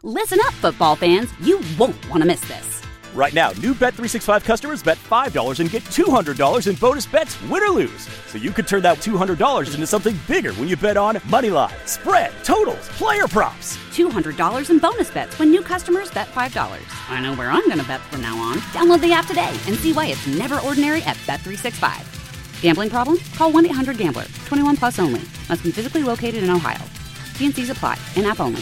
Listen up, football fans. You won't want to miss this. Right now, new Bet365 customers bet $5 and get $200 in bonus bets, win or lose. So you could turn that $200 into something bigger when you bet on moneyline, spread, totals, player props. $200 in bonus bets when new customers bet $5. I know where I'm going to bet from now on. Download the app today and see why it's never ordinary at Bet365. Gambling problem? Call 1-800-GAMBLER. 21 plus only. Must be physically located in Ohio. T&Cs apply. In-app only.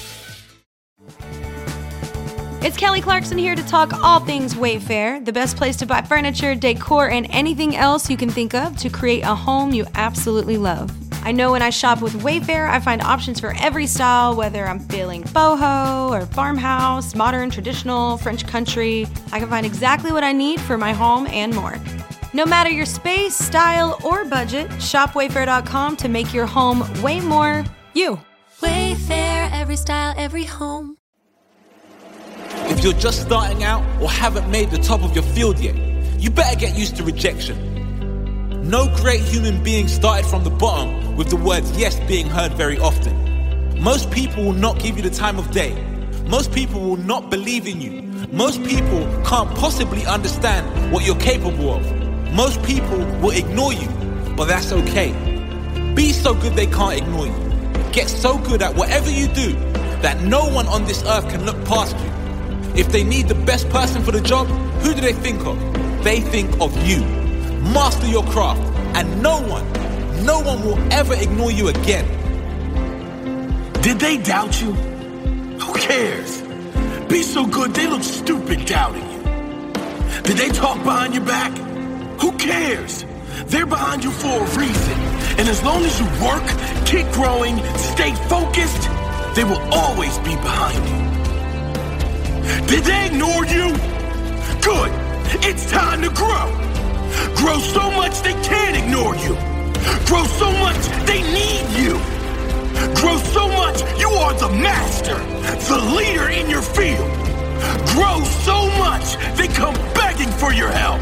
It's Kelly Clarkson here to talk all things Wayfair, the best place to buy furniture, decor, and anything else you can think of to create a home you absolutely love. I know when I shop with Wayfair, I find options for every style, whether I'm feeling boho or farmhouse, modern, traditional, French country. I can find exactly what I need for my home and more. No matter your space, style, or budget, shop Wayfair.com to make your home way more you. Wayfair, every style, every home. If you're just starting out or haven't made the top of your field yet, you better get used to rejection. No great human being started from the bottom with the words yes being heard very often. Most people will not give you the time of day. Most people will not believe in you. Most people can't possibly understand what you're capable of. Most people will ignore you, but that's okay. Be so good they can't ignore you. Get so good at whatever you do that no one on this earth can look past you. If they need the best person for the job, who do they think of? They think of you. Master your craft, and no one will ever ignore you again. Did they doubt you? Who cares? Be so good they look stupid doubting you. Did they talk behind your back? Who cares? They're behind you for a reason. And as long as you work, keep growing, stay focused, they will always be behind you. Did they ignore you? Good. It's time to grow. Grow so much they can't ignore you. Grow so much they need you. Grow so much you are the master, the leader in your field. Grow so much they come begging for your help.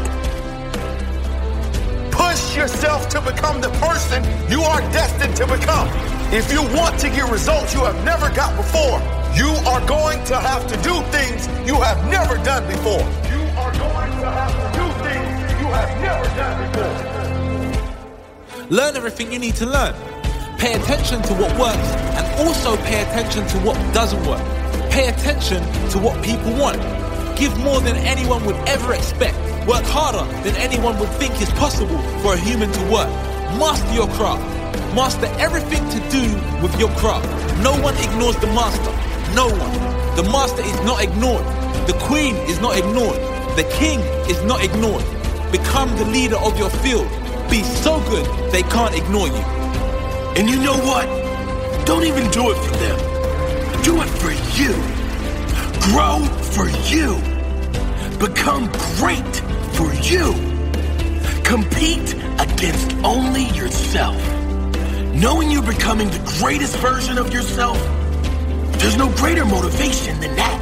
Push yourself to become the person you are destined to become. If you want to get results you have never got before, you are going to have to do things you have never done before. You are going to have to do things you have never done before. Learn everything you need to learn. Pay attention to what works and also pay attention to what doesn't work. Pay attention to what people want. Give more than anyone would ever expect. Work harder than anyone would think is possible for a human to work. Master your craft. Master everything to do with your craft. No one ignores the master. No one. The master is not ignored. The queen is not ignored. The king is not ignored. Become the leader of your field. Be so good they can't ignore you. And you know what? Don't even do it for them. Do it for you. Grow for you. Become great for you. Compete against only yourself. Knowing you're becoming the greatest version of yourself, there's no greater motivation than that.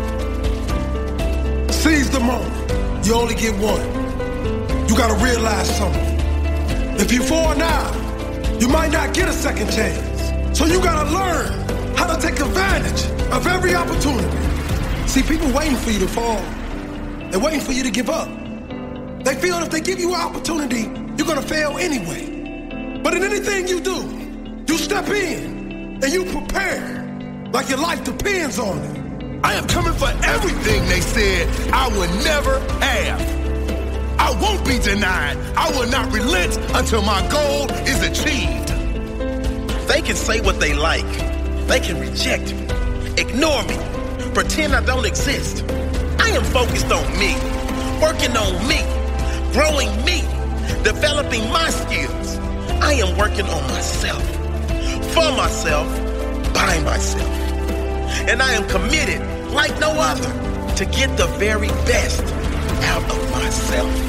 Seize the moment. You only get one. You gotta realize something. If you fall now, you might not get a second chance. So you gotta learn how to take advantage of every opportunity. See, people waiting for you to fall. They're waiting for you to give up. They feel if they give you an opportunity, you're gonna fail anyway. But in anything you do, you step in and you prepare like your life depends on it. I am coming for everything they said I would never have. I won't be denied. I will not relent until my goal is achieved. They can say what they like. They can reject me, ignore me, pretend I don't exist. I am focused on me, working on me, growing me, developing my skills. I am working on myself, for myself, by myself. And I am committed, like no other, to get the very best out of myself.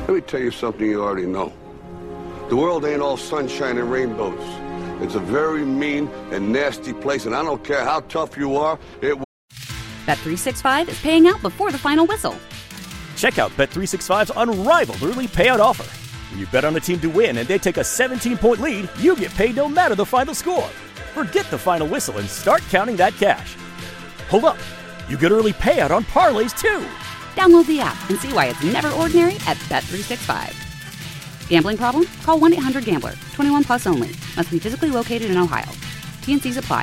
Let me tell you something you already know. The world ain't all sunshine and rainbows. It's a very mean and nasty place, and I don't care how tough you are, it will. Bet365 is paying out before the final whistle. Check out Bet365's unrivaled early payout offer. When you bet on a team to win and they take a 17-point lead, you get paid no matter the final score. Forget the final whistle and start counting that cash. Hold up. You get early payout on parlays, too. Download the app and see why it's never ordinary at Bet365. Gambling problem? Call 1-800-GAMBLER. 21 plus only. Must be physically located in Ohio. T&Cs apply.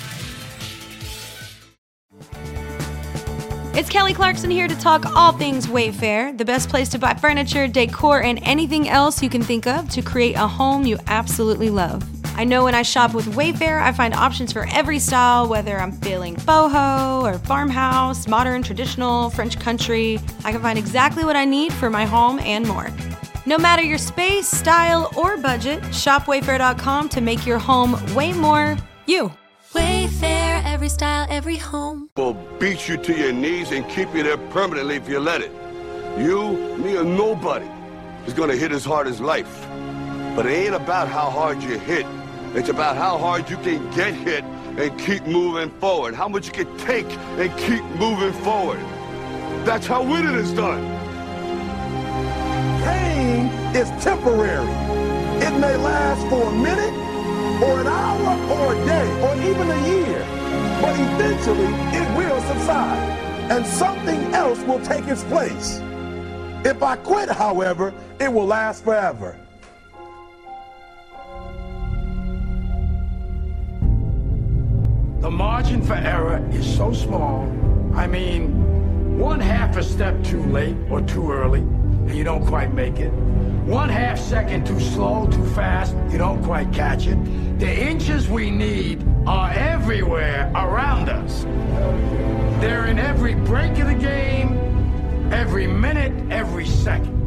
It's Kelly Clarkson here to talk all things Wayfair, the best place to buy furniture, decor, and anything else you can think of to create a home you absolutely love. I know when I shop with Wayfair, I find options for every style, whether I'm feeling boho or farmhouse, modern, traditional, French country. I can find exactly what I need for my home and more. No matter your space, style, or budget, shop Wayfair.com to make your home way more you. Wayfair, every style, every home. Will beat you to your knees and keep you there permanently if you let it. You, me, or nobody is gonna hit as hard as life. But it ain't about how hard you hit. It's about how hard you can get hit and keep moving forward. How much you can take and keep moving forward. That's how winning is done. Pain is temporary. It may last for a minute, or an hour, or a day, or even a year. But eventually, it will subside, and something else will take its place. If I quit, however, it will last forever. The margin for error is so small. I mean, 1/2 a step too late or too early, and you don't quite make it. 1/2 second too slow, too fast, you don't quite catch it. The inches we need are everywhere around us. They're in every break of the game, every minute, every second.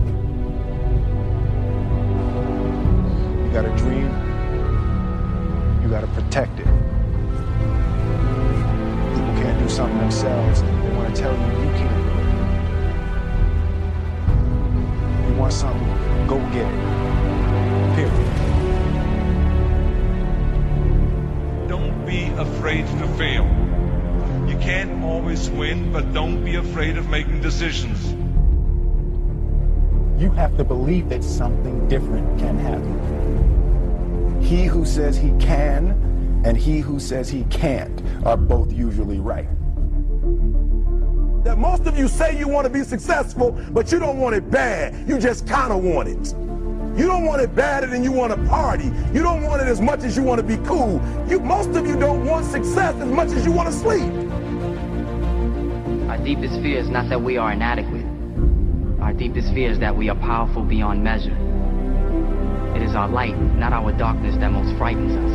You got a dream, you got to protect it. People can't do something themselves, they want to tell you you can't do it. You want something, go get it. Period. Don't be afraid to fail. You can't always win, but don't be afraid of making decisions. You have to believe that something different can happen. He who says he can and he who says he can't are both usually right. That most of you say you want to be successful, but you don't want it bad. You just kind of want it. You don't want it badder than you want to party. You don't want it as much as you want to be cool. Most of you don't want success as much as you want to sleep. Our deepest fear is not that we are inadequate. Our deepest fear is that we are powerful beyond measure. It is our light, not our darkness, that most frightens us.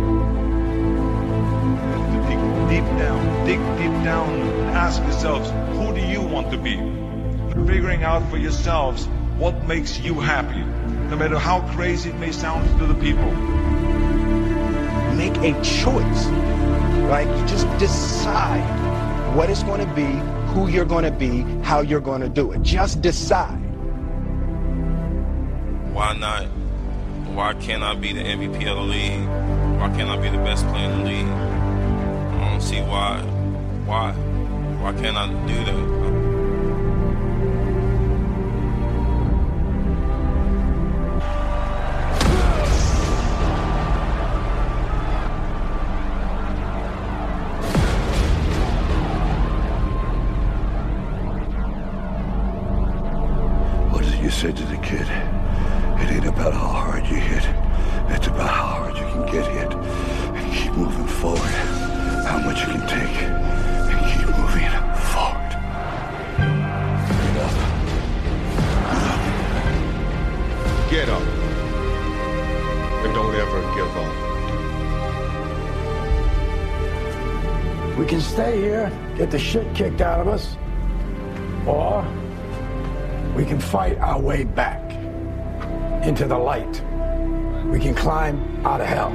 Dig deep down and ask yourselves, who do you want to be? Figuring out for yourselves what makes you happy, no matter how crazy it may sound to the people. Make a choice. Like, you just decide what it's going to be, who you're going to be, how you're going to do it. Just decide. Why not? Why can't I be the MVP of the league? Why can't I be the best player in the league? I don't see why. Why can't I do that? What is it you said to the kid? It ain't about how hard you hit. It's about how hard you can get hit and keep moving forward. How much you can take and keep moving forward. Get up. And don't ever give up. We can stay here, get the shit kicked out of us, or we can fight our way back into the light. We can climb out of hell.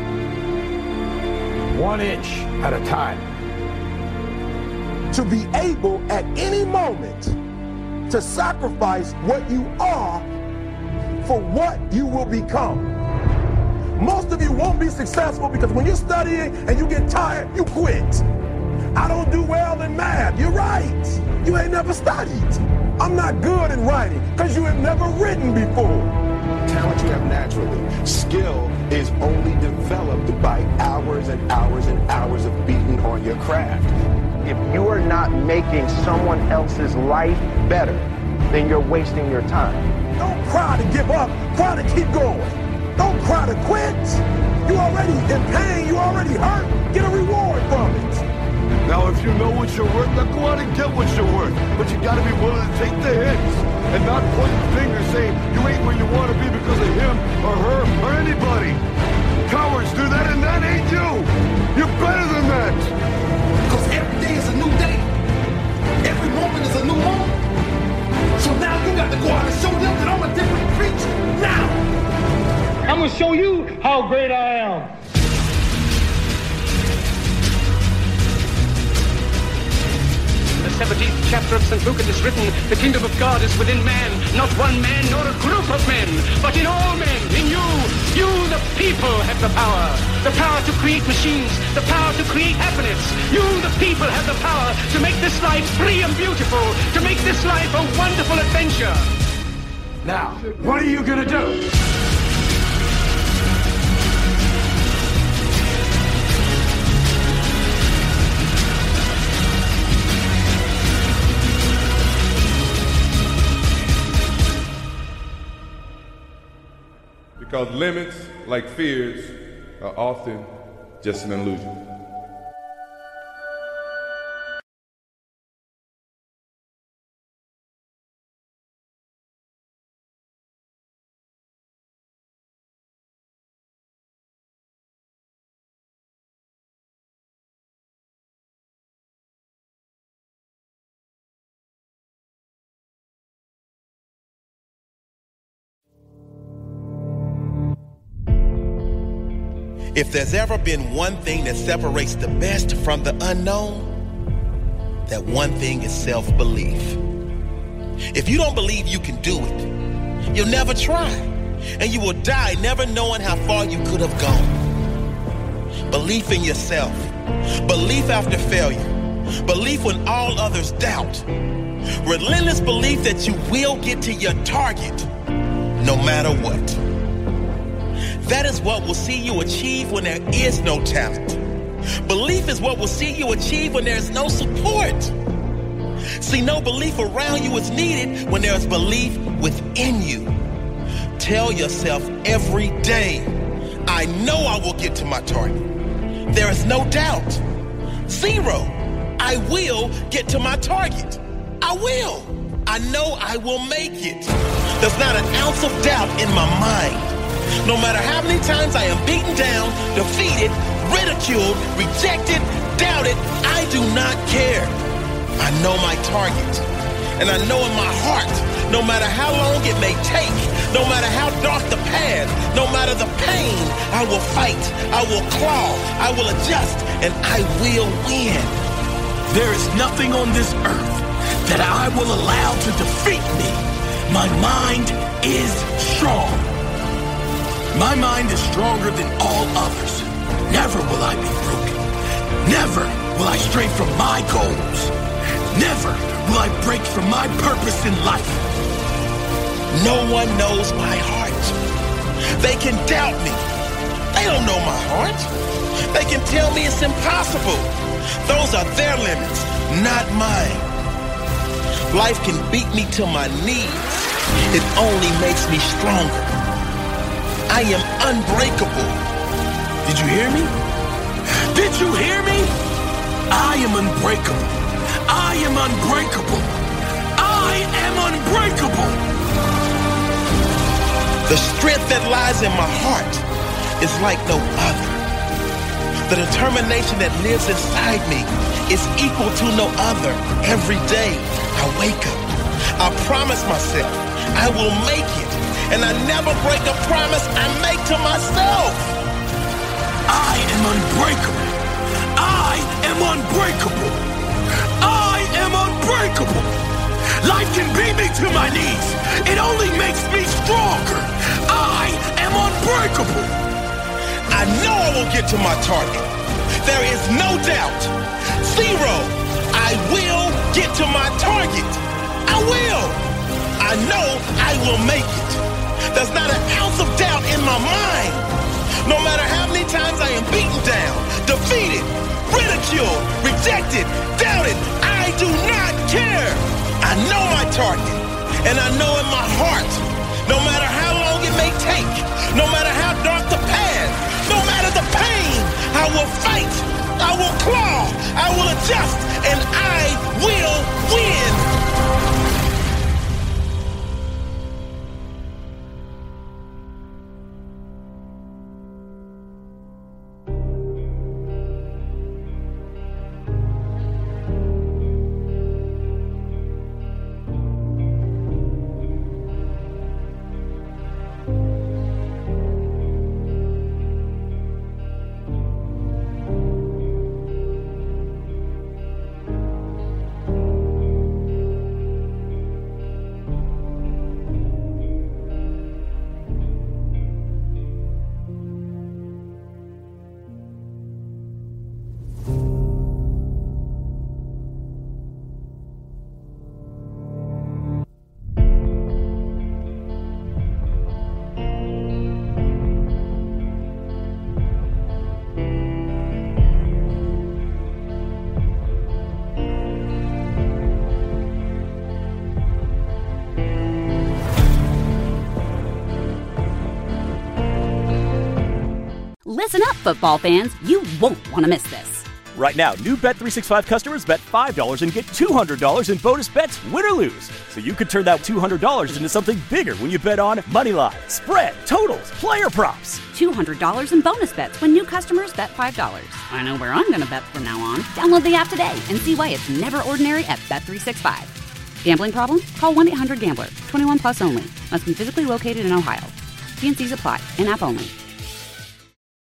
1 inch at a time. To be able at any moment to sacrifice what you are for what you will become. Most of you won't be successful because when you're studying and you get tired, you quit. I don't do well in math. You're right. You ain't never studied. I'm not good in writing because you have never written before. Talent you have naturally. Skill is only developed by hours and hours and hours of beating on your craft. If you are not making someone else's life better, then you're wasting your time. Don't cry to give up. Cry to keep going. Don't cry to quit. You already in pain. You already hurt. Get a reward from it. Now, if you know what you're worth, now go out and get what you're worth. But you gotta be willing to take the hits and not point the finger saying you ain't where you want to be because of him or her or anybody. Cowards do that, and that ain't you. You're better than that. Because every day is a new day. Every moment is a new moment. So now you got to go out and show them that I'm a different creature. Now! I'm going to show you how great I am. The 17th chapter of St. Luke it is written, the kingdom of God is within man, not one man nor a group of men, but in all men, in you. You, the people, have the power to create machines, the power to create happiness. You, the people, have the power to make this life free and beautiful, to make this life a wonderful adventure. Now, what are you going to do? Because limits, like fears, are often just an illusion. If there's ever been one thing that separates the best from the unknown, that one thing is self-belief. If you don't believe you can do it, you'll never try, and you will die never knowing how far you could have gone. Belief in yourself, belief after failure, belief when all others doubt, relentless belief that you will get to your target no matter what. That is what will see you achieve when there is no talent. Belief is what will see you achieve when there is no support. See, no belief around you is needed when there is belief within you. Tell yourself every day, I know I will get to my target. There is no doubt. 0. I will get to my target. I will. I know I will make it. There's not an ounce of doubt in my mind. No matter how many times I am beaten down, defeated, ridiculed, rejected, doubted, I do not care. I know my target. And I know in my heart, no matter how long it may take, no matter how dark the path, no matter the pain, I will fight, I will claw, I will adjust, and I will win. There is nothing on this earth that I will allow to defeat me. My mind is strong. My mind is stronger than all others. Never will I be broken. Never will I stray from my goals. Never will I break from my purpose in life. No one knows my heart. They can doubt me. They don't know my heart. They can tell me it's impossible. Those are their limits, not mine. Life can beat me to my knees. It only makes me stronger. I am unbreakable. Did you hear me? Did you hear me? I am unbreakable. I am unbreakable. I am unbreakable. The strength that lies in my heart is like no other. The determination that lives inside me is equal to no other. Every day I wake up, I promise myself I will make it. And I never break a promise I make to myself. I am unbreakable. I am unbreakable. I am unbreakable. Life can beat me unbreakable. I know I will get to my target. There is no doubt. Zero. I will get to my target. I will. I know I will make it. There's not an ounce of doubt in my mind. No matter how many times I am beaten down, defeated, ridiculed, rejected, doubted, I do not care. I know my target, and I know in my heart, no matter how long it may take, no matter how dark the path, no matter the pain, I will fight, I will claw, I will adjust, and I will win. Listen up, football fans. You won't want to miss this. Right now, new Bet365 customers bet $5 and get $200 in bonus bets, win or lose. So you could turn that $200 into something bigger when you bet on moneyline, spread, totals, player props. $200 in bonus bets when new customers bet $5. I know where I'm going to bet from now on. Download the app today and see why it's never ordinary at Bet365. Gambling problem? Call 1-800-GAMBLER. 21 plus only. Must be physically located in Ohio. T&Cs apply. In-app only.